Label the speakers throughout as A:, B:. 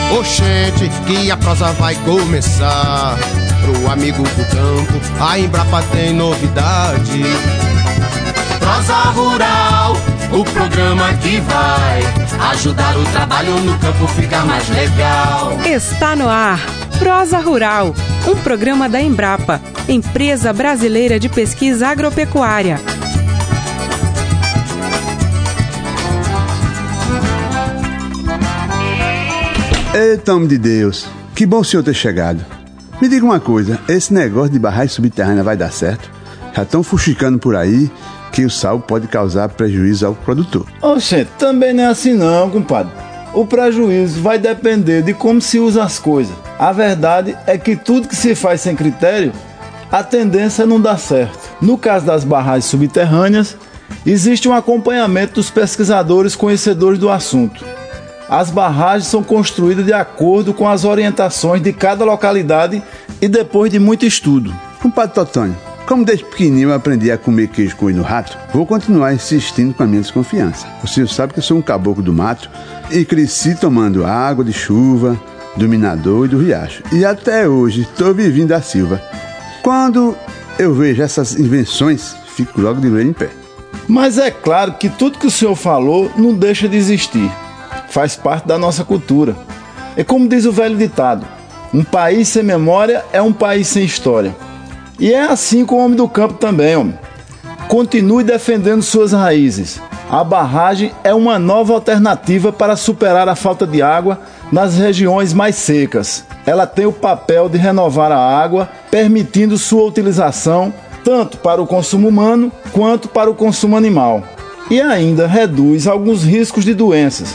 A: Oxente, que a prosa vai começar. Pro amigo do campo, a Embrapa tem novidade. Prosa Rural, o programa que vai ajudar o trabalho no campo ficar mais legal.
B: Está no ar, Prosa Rural, um programa da Embrapa, Empresa Brasileira de Pesquisa Agropecuária.
C: Eita, homem de Deus, que bom o senhor ter chegado. Me diga uma coisa, esse negócio de barragem subterrânea vai dar certo? Já estão fuxicando por aí que o sal pode causar prejuízo ao produtor.
D: Oxente, também não é assim não, compadre. O prejuízo vai depender de como se usa as coisas. A verdade é que tudo que se faz sem critério, a tendência é não dar certo. No caso das barragens subterrâneas, existe um acompanhamento dos pesquisadores conhecedores do assunto. As barragens são construídas de acordo com as orientações de cada localidade e depois de muito estudo.
C: Compadre Totônio, como desde pequenininho eu aprendi a comer queijo coelho no rato, vou continuar insistindo com a minha desconfiança. O senhor sabe que eu sou um caboclo do mato e cresci tomando água de chuva, do minador e do riacho. E até hoje estou vivendo da Silva. Quando eu vejo essas invenções, fico logo de joelho em pé.
D: Mas é claro que tudo que o senhor falou não deixa de existir. Faz parte da nossa cultura. É como diz o velho ditado, um país sem memória é um país sem história. E é assim com o homem do campo também, homem. Continue defendendo suas raízes. A barragem é uma nova alternativa para superar a falta de água nas regiões mais secas. Ela tem o papel de renovar a água, permitindo sua utilização tanto para o consumo humano quanto para o consumo animal. E ainda reduz alguns riscos de doenças.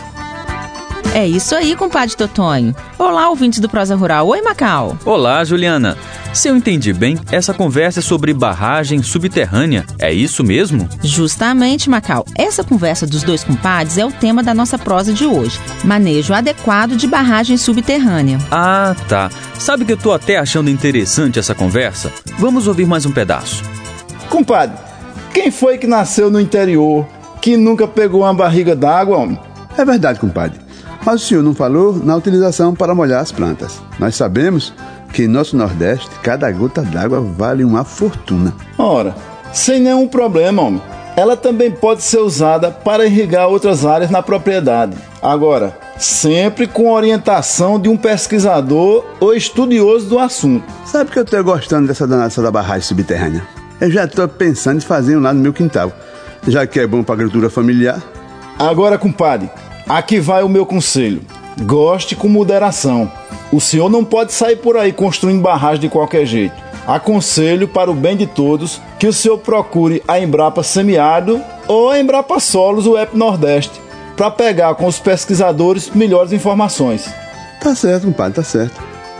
E: É isso aí, compadre Totônio. Olá, ouvintes do Prosa Rural. Oi, Macau.
F: Olá, Juliana. Se eu entendi bem, essa conversa é sobre barragem subterrânea. É isso mesmo?
E: Justamente, Macau. Essa conversa dos dois compadres é o tema da nossa prosa de hoje. Manejo adequado de barragem subterrânea.
F: Ah, tá. Sabe que eu tô até achando interessante essa conversa? Vamos ouvir mais um pedaço.
D: Compadre, quem foi que nasceu no interior, que nunca pegou uma barriga d'água, homem?
C: É verdade, compadre. Mas o senhor não falou na utilização para molhar as plantas. Nós sabemos que em nosso Nordeste, cada gota d'água vale uma fortuna.
D: Ora, sem nenhum problema, homem. Ela também pode ser usada para irrigar outras áreas na propriedade. Agora, sempre com orientação de um pesquisador ou estudioso do assunto.
C: Sabe que eu estou gostando dessa danada da barragem subterrânea? Eu já estou pensando em fazer um lá no meu quintal, já que é bom para a agricultura familiar.
D: Agora, compadre, aqui vai o meu conselho. Goste com moderação. O senhor não pode sair por aí construindo barragem de qualquer jeito. Aconselho, para o bem de todos, que o senhor procure a Embrapa Semiárido ou a Embrapa Solos, o EP Nordeste, para pegar com os pesquisadores melhores informações.
C: Tá certo, compadre, tá certo.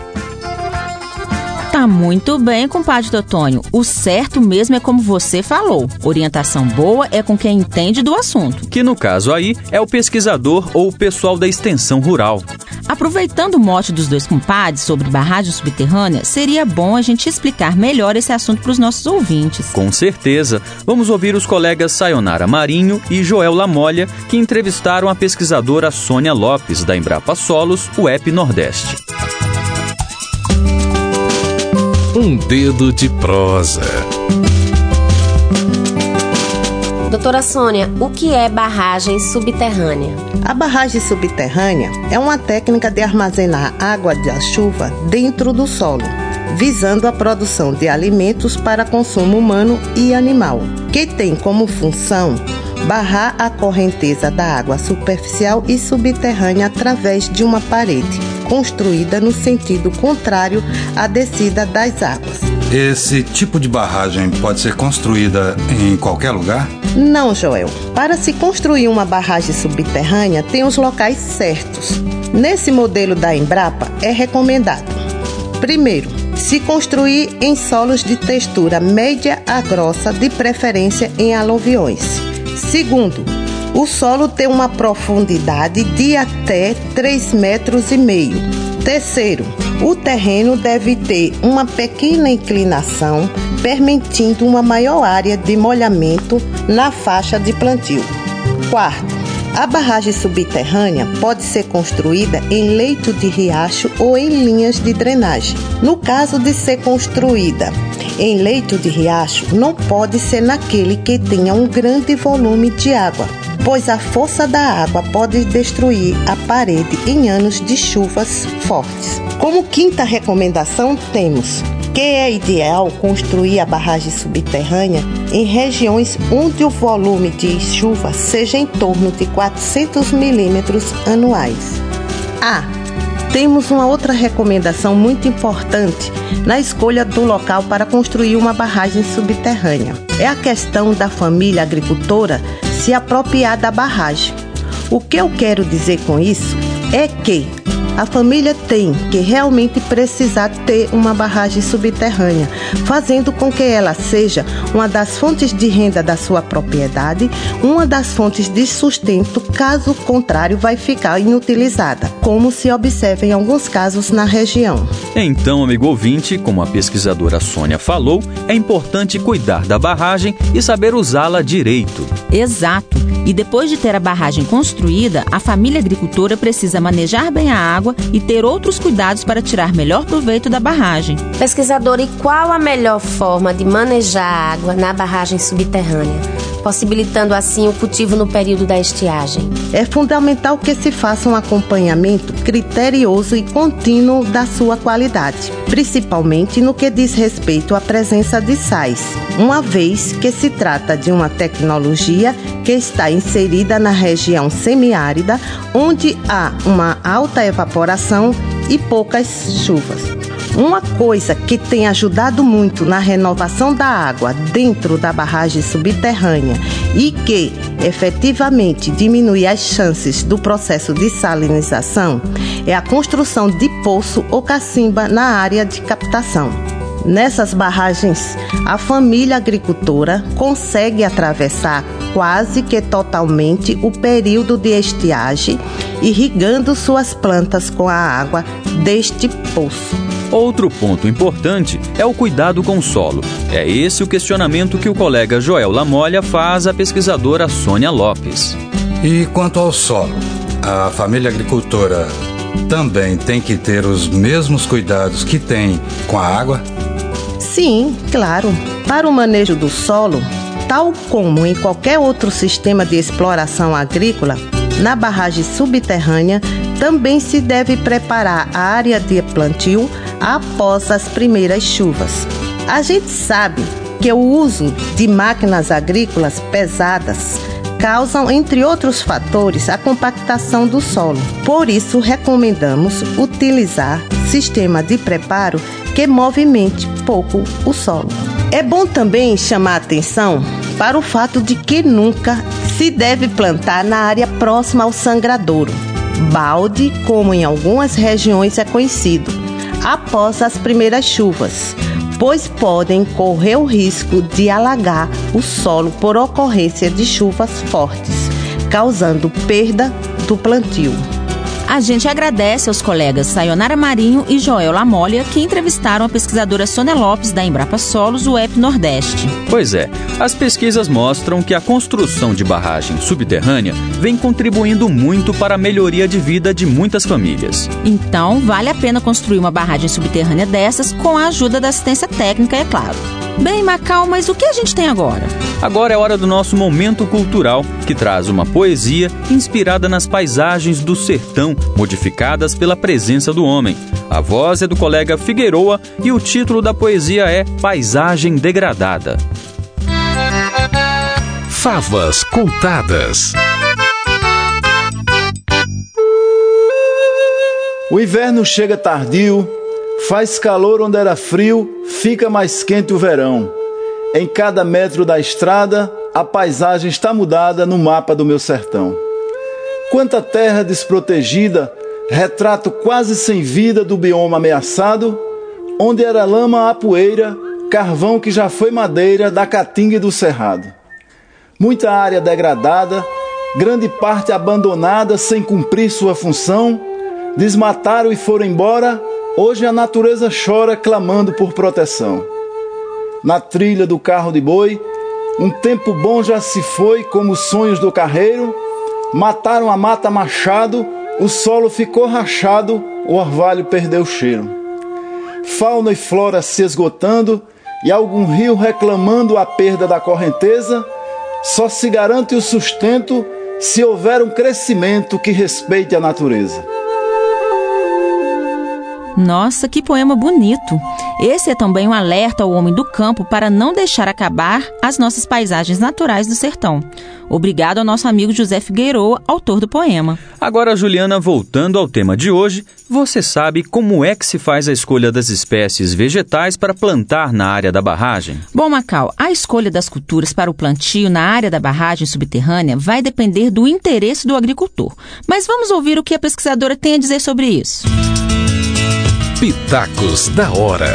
E: Tá muito bem, compadre Totônio. O certo mesmo é como você falou. Orientação boa é com quem entende do assunto.
F: Que no caso aí é o pesquisador ou o pessoal da extensão rural.
E: Aproveitando o mote dos dois compadres sobre barragem subterrânea, seria bom a gente explicar melhor esse assunto para os nossos ouvintes.
F: Com certeza. Vamos ouvir os colegas Sayonara Marinho e Joel Lamolha, que entrevistaram a pesquisadora Sônia Lopes, da Embrapa Solos, o EP Nordeste.
G: Um dedo de prosa.
H: Doutora Sônia, o que é barragem subterrânea?
I: A barragem subterrânea é uma técnica de armazenar água da chuva dentro do solo, visando a produção de alimentos para consumo humano e animal, que tem como função barrar a correnteza da água superficial e subterrânea através de uma parede construída no sentido contrário à descida das águas.
J: Esse tipo de barragem pode ser construída em qualquer lugar?
I: Não, Joel. Para se construir uma barragem subterrânea, tem os locais certos. Nesse modelo da Embrapa, é recomendado: primeiro, se construir em solos de textura média a grossa, de preferência em aluviões. Segundo, o solo tem uma profundidade de até 3,5 metros. Terceiro, o terreno deve ter uma pequena inclinação, permitindo uma maior área de molhamento na faixa de plantio. Quarto, A barragem subterrânea pode ser construída em leito de riacho ou em linhas de drenagem. No caso de ser construída em leito de riacho, não pode ser naquele que tenha um grande volume de água, pois a força da água pode destruir a parede em anos de chuvas fortes. Como quinta recomendação, temos que é ideal construir a barragem subterrânea em regiões onde o volume de chuva seja em torno de 400 milímetros anuais. Temos uma outra recomendação muito importante na escolha do local para construir uma barragem subterrânea. É a questão da família agricultora se apropriar da barragem. O que eu quero dizer com isso é que a família tem que realmente precisar ter uma barragem subterrânea, fazendo com que ela seja uma das fontes de renda da sua propriedade, uma das fontes de sustento, caso contrário vai ficar inutilizada, como se observa em alguns casos na região.
F: Então, amigo ouvinte, como a pesquisadora Sônia falou, é importante cuidar da barragem e saber usá-la direito.
E: Exato. E depois de ter a barragem construída, a família agricultora precisa manejar bem a água e ter outros cuidados para tirar melhor proveito da barragem.
H: Pesquisadora, e qual a melhor forma de manejar a água na barragem subterrânea, possibilitando assim o cultivo no período da estiagem?
I: É fundamental que se faça um acompanhamento criterioso e contínuo da sua qualidade, principalmente no que diz respeito à presença de sais, uma vez que se trata de uma tecnologia que está inserida na região semiárida, onde há uma alta evaporação e poucas chuvas. Uma coisa que tem ajudado muito na renovação da água dentro da barragem subterrânea e que efetivamente diminui as chances do processo de salinização é a construção de poço ou cacimba na área de captação. Nessas barragens, a família agricultora consegue atravessar quase que totalmente o período de estiagem, irrigando suas plantas com a água deste poço.
F: Outro ponto importante é o cuidado com o solo. É esse o questionamento que o colega Joel Lamolha faz à pesquisadora Sônia Lopes.
J: E quanto ao solo, a família agricultora também tem que ter os mesmos cuidados que tem com a água?
I: Sim, claro. Para o manejo do solo, tal como em qualquer outro sistema de exploração agrícola, na barragem subterrânea também se deve preparar a área de plantio após as primeiras chuvas. A gente sabe que o uso de máquinas agrícolas pesadas causam, entre outros fatores, a compactação do solo. Por isso, recomendamos utilizar sistema de preparo que movimente pouco o solo. É bom também chamar a atenção para o fato de que nunca se deve plantar na área próxima ao sangradouro, balde, como em algumas regiões é conhecido, após as primeiras chuvas, pois podem correr o risco de alagar o solo por ocorrência de chuvas fortes, causando perda do plantio.
E: A gente agradece aos colegas Sayonara Marinho e Joel Lamolha, que entrevistaram a pesquisadora Sônia Lopes da Embrapa Solos, UEP Nordeste.
F: Pois é, as pesquisas mostram que a construção de barragem subterrânea vem contribuindo muito para a melhoria de vida de muitas famílias.
E: Então, vale a pena construir uma barragem subterrânea dessas com a ajuda da assistência técnica, é claro. Bem, Macau, mas o que a gente tem agora?
F: Agora é hora do nosso momento cultural, que traz uma poesia inspirada nas paisagens do sertão, modificadas pela presença do homem. A voz é do colega Figueroa e o título da poesia é Paisagem Degradada.
G: Favas contadas.
D: O inverno chega tardio, faz calor onde era frio, fica mais quente o verão. Em cada metro da estrada, a paisagem está mudada no mapa do meu sertão. Quanta terra desprotegida, retrato quase sem vida do bioma ameaçado, onde era lama a poeira, carvão que já foi madeira da caatinga e do cerrado. Muita área degradada, grande parte abandonada sem cumprir sua função, desmataram e foram embora, hoje a natureza chora clamando por proteção. Na trilha do carro de boi, um tempo bom já se foi como os sonhos do carreiro, Mataram a mata machado, o solo ficou rachado, o orvalho perdeu o cheiro. Fauna e flora se esgotando e algum rio reclamando a perda da correnteza, só se garante o sustento se houver um crescimento que respeite a natureza.
E: Nossa, que poema bonito! Esse é também um alerta ao homem do campo para não deixar acabar as nossas paisagens naturais do sertão. Obrigado ao nosso amigo José Figueiroa, autor do poema.
F: Agora, Juliana, voltando ao tema de hoje, você sabe como é que se faz a escolha das espécies vegetais para plantar na área da barragem?
E: Bom, Macau, a escolha das culturas para o plantio na área da barragem subterrânea vai depender do interesse do agricultor. Mas vamos ouvir o que a pesquisadora tem a dizer sobre isso.
G: Pitacos da hora.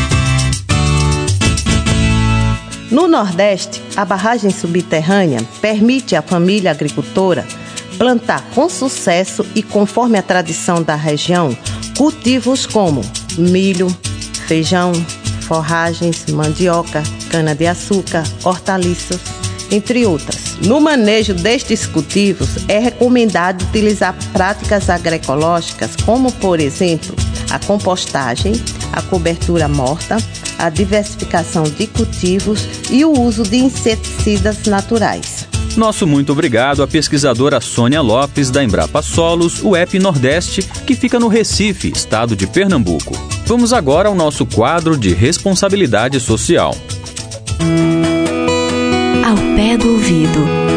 I: No Nordeste, a barragem subterrânea permite à família agricultora plantar com sucesso e conforme a tradição da região, cultivos como milho, feijão, forragens, mandioca, cana-de-açúcar, hortaliças, entre outras. No manejo destes cultivos, é recomendado utilizar práticas agroecológicas como, por exemplo, a compostagem, a cobertura morta, a diversificação de cultivos e o uso de inseticidas naturais.
F: Nosso muito obrigado à pesquisadora Sônia Lopes, da Embrapa Solos, UEP Nordeste, que fica no Recife, estado de Pernambuco. Vamos agora ao nosso quadro de responsabilidade social.
E: Ao pé do ouvido.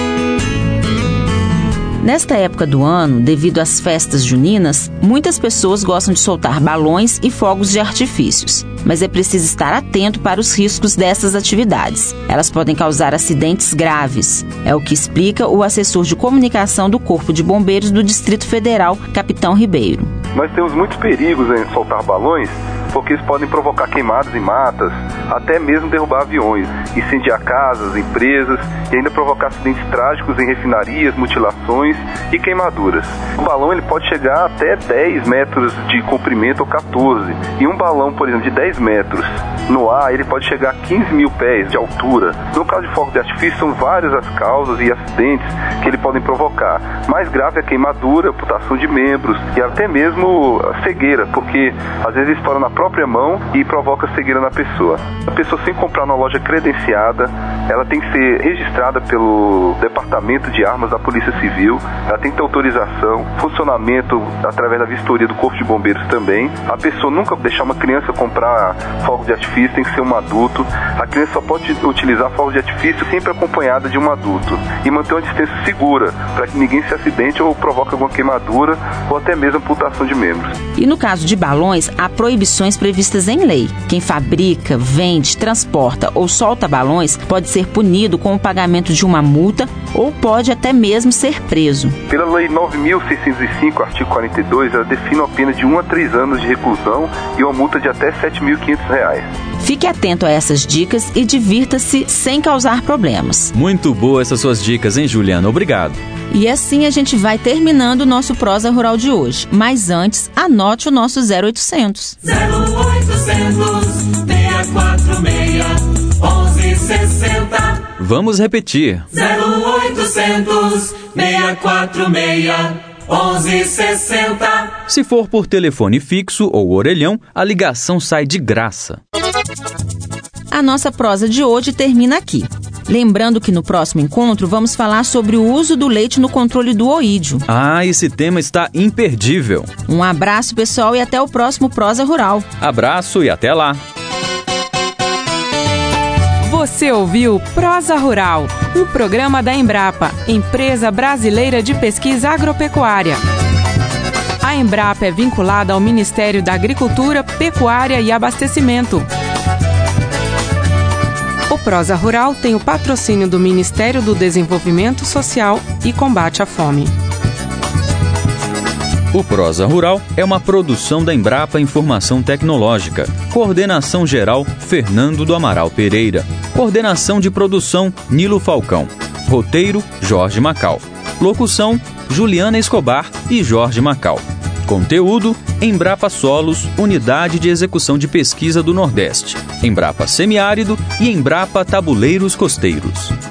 E: Nesta época do ano, devido às festas juninas, muitas pessoas gostam de soltar balões e fogos de artifícios. Mas é preciso estar atento para os riscos dessas atividades. Elas podem causar acidentes graves. É o que explica o assessor de comunicação do Corpo de Bombeiros do Distrito Federal, Capitão Ribeiro.
K: Nós temos muitos perigos em soltar balões, porque eles podem provocar queimadas em matas, até mesmo derrubar aviões, incendiar casas, empresas e ainda provocar acidentes trágicos em refinarias, mutilações e queimaduras. O balão ele pode chegar até 10 metros de comprimento ou 14. E um balão, por exemplo, de 10 metros no ar, ele pode chegar a 15 mil pés de altura. No caso de fogo de artifício, são várias as causas e acidentes que ele podem provocar. Mais grave é a queimadura, amputação de membros e até mesmo a cegueira, porque às vezes estoura na própria mão e provoca cegueira na pessoa. A pessoa, sem comprar numa loja credenciada, ela tem que ser registrada pelo Departamento de Armas da Polícia Civil, ela tem que ter autorização, funcionamento através da vistoria do Corpo de Bombeiros também. A pessoa nunca deixar uma criança comprar fogo de artifício, tem que ser um adulto. A criança só pode utilizar fogo de artifício sempre acompanhada de um adulto e manter uma distância segura para que ninguém se acidente ou provoque alguma queimadura ou até mesmo amputação de membros.
E: E no caso de balões, há proibições previstas em lei. Quem fabrica, vende, transporta ou solta balões pode ser punido com o pagamento de uma multa ou pode até mesmo ser preso.
K: Pela Lei 9.605, artigo 42, ela define uma pena de 1 a 3 anos de reclusão e uma multa de até R$ 7.500.
E: Fique atento a essas dicas e divirta-se sem causar problemas.
F: Muito boa essas suas dicas, hein, Juliana? Obrigado.
E: E assim a gente vai terminando o nosso Prosa Rural de hoje. Mas antes, anote o nosso 0800.
L: 0800 646 1160.
F: Vamos repetir.
L: 0800 646 1160.
F: Se for por telefone fixo ou orelhão, a ligação sai de graça.
E: A nossa prosa de hoje termina aqui. Lembrando que no próximo encontro vamos falar sobre o uso do leite no controle do oídio.
F: Ah, esse tema está imperdível.
E: Um abraço, pessoal, e até o próximo Prosa Rural.
F: Abraço e até lá.
B: Você ouviu Prosa Rural, um programa da Embrapa, Empresa Brasileira de Pesquisa Agropecuária. A Embrapa é vinculada ao Ministério da Agricultura, Pecuária e Abastecimento. O Prosa Rural tem o patrocínio do Ministério do Desenvolvimento Social e Combate à Fome.
F: O Prosa Rural é uma produção da Embrapa Informação Tecnológica. Coordenação geral, Fernando do Amaral Pereira. Coordenação de produção, Nilo Falcão. Roteiro, Jorge Macau. Locução, Juliana Escobar e Jorge Macau. Conteúdo, Embrapa Solos, Unidade de Execução de Pesquisa do Nordeste. Embrapa Semiárido e Embrapa Tabuleiros Costeiros.